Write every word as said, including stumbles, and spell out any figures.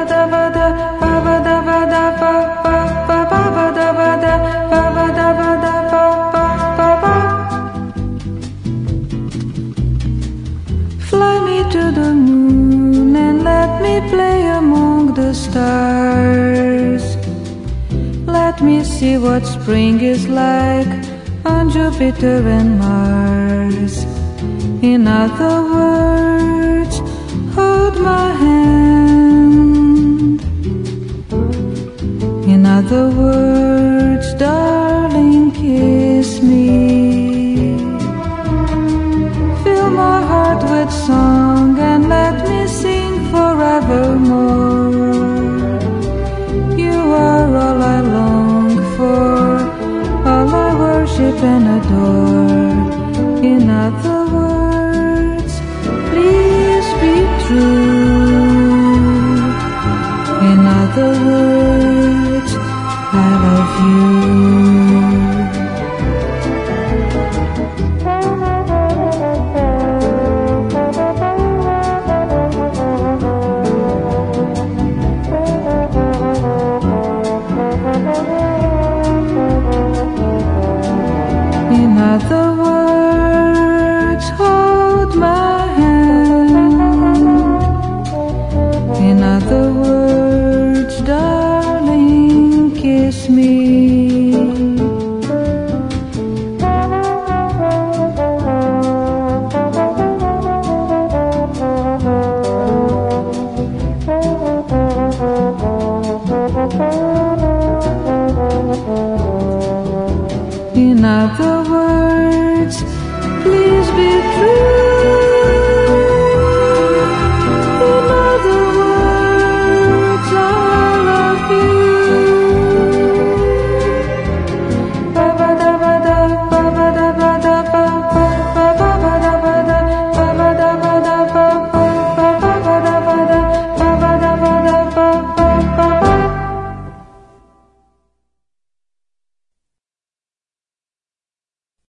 Fly me to the moon and let me play among the stars. Let me see what spring is like on Jupiter and Mars. In other words, hold my hand. In other words, darling, kiss me. Fill my heart with song and let me sing forevermore. You are all I long for, all I worship and adore. In other words, please be true. In other words, I love you. In other words, hold my hand. In other